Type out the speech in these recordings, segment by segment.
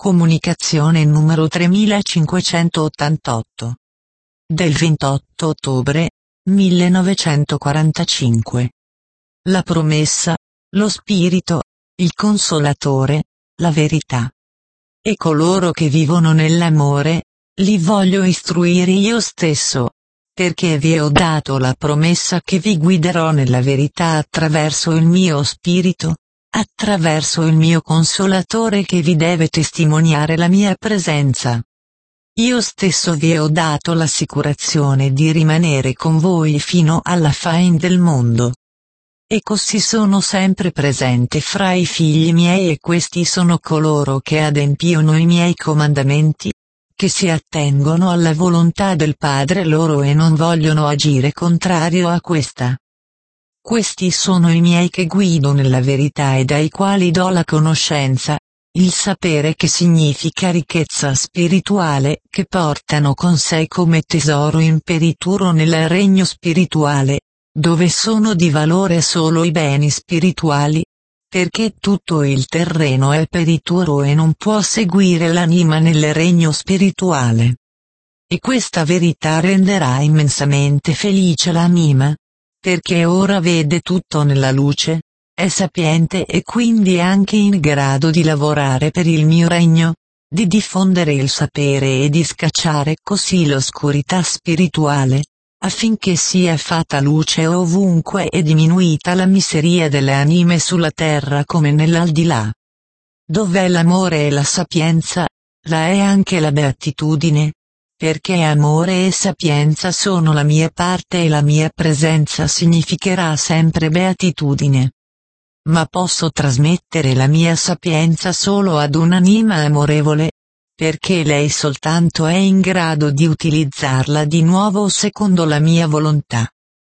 Comunicazione numero 3588. Del 28 ottobre 1945. La promessa, lo Spirito, il Consolatore, la verità. E coloro che vivono nell'amore, li voglio istruire io stesso, perché vi ho dato la promessa che vi guiderò nella verità attraverso il mio Spirito, attraverso il mio Consolatore che vi deve testimoniare la mia presenza. Io stesso vi ho dato l'assicurazione di rimanere con voi fino alla fine del mondo. E così sono sempre presente fra i figli miei e questi sono coloro che adempiono i miei comandamenti, che si attengono alla volontà del Padre loro e non vogliono agire contrario a questa. Questi sono i miei che guido nella verità e dai quali do la conoscenza, il sapere che significa ricchezza spirituale che portano con sé come tesoro imperituro nel regno spirituale, dove sono di valore solo i beni spirituali, perché tutto il terreno è perituro e non può seguire l'anima nel regno spirituale. E questa verità renderà immensamente felice l'anima, perché ora vede tutto nella luce, è sapiente e quindi anche in grado di lavorare per il mio regno, di diffondere il sapere e di scacciare così l'oscurità spirituale, affinché sia fatta luce ovunque e diminuita la miseria delle anime sulla terra come nell'aldilà. Dov'è l'amore e la sapienza, là è anche la beatitudine, perché amore e sapienza sono la mia parte e la mia presenza significherà sempre beatitudine. Ma posso trasmettere la mia sapienza solo ad un'anima amorevole, perché lei soltanto è in grado di utilizzarla di nuovo secondo la mia volontà.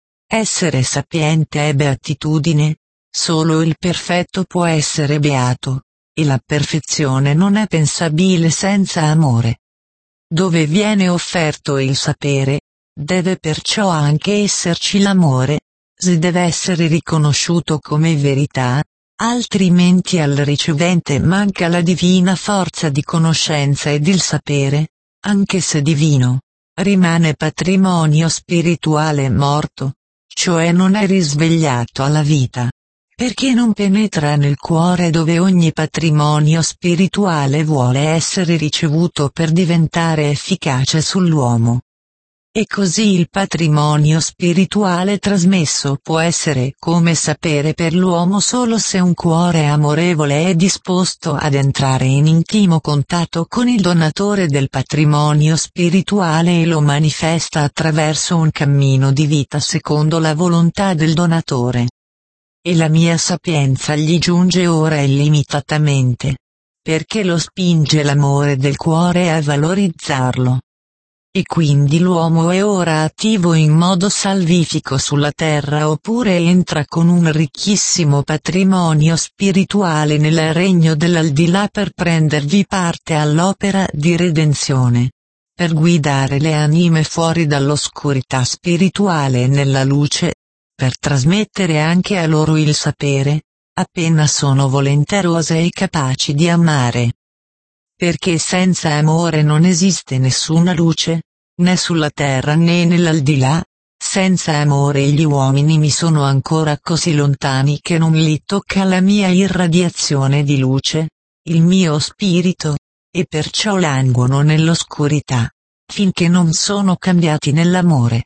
Essere sapiente è beatitudine, solo il perfetto può essere beato, e la perfezione non è pensabile senza amore. Dove viene offerto il sapere, deve perciò anche esserci l'amore, si deve essere riconosciuto come verità, altrimenti al ricevente manca la divina forza di conoscenza ed il sapere, anche se divino, rimane patrimonio spirituale morto, cioè non è risvegliato alla vita, perché non penetra nel cuore dove ogni patrimonio spirituale vuole essere ricevuto per diventare efficace sull'uomo. E così il patrimonio spirituale trasmesso può essere come sapere per l'uomo solo se un cuore amorevole è disposto ad entrare in intimo contatto con il donatore del patrimonio spirituale e lo manifesta attraverso un cammino di vita secondo la volontà del donatore. E la mia sapienza gli giunge ora illimitatamente, perché lo spinge l'amore del cuore a valorizzarlo. E quindi l'uomo è ora attivo in modo salvifico sulla terra oppure entra con un ricchissimo patrimonio spirituale nel regno dell'aldilà per prendervi parte all'opera di redenzione, per guidare le anime fuori dall'oscurità spirituale e nella luce, per trasmettere anche a loro il sapere, appena sono volenterose e capaci di amare. Perché senza amore non esiste nessuna luce, né sulla terra né nell'aldilà, senza amore gli uomini mi sono ancora così lontani che non li tocca la mia irradiazione di luce, il mio spirito, e perciò languono nell'oscurità, finché non sono cambiati nell'amore.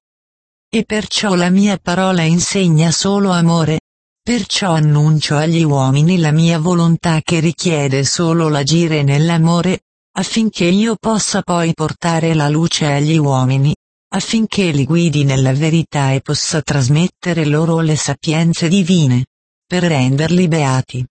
E perciò la mia parola insegna solo amore, perciò annuncio agli uomini la mia volontà che richiede solo l'agire nell'amore, affinché io possa poi portare la luce agli uomini, affinché li guidi nella verità e possa trasmettere loro le sapienze divine, per renderli beati.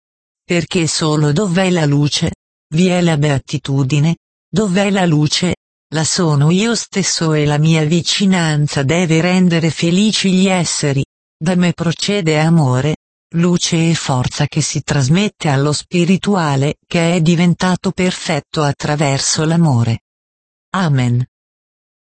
Perché solo dov'è la luce, vi è la beatitudine, dov'è la luce, là sono io stesso e la mia vicinanza deve rendere felici gli esseri, da me procede amore, luce e forza che si trasmette allo spirituale che è diventato perfetto attraverso l'amore. Amen.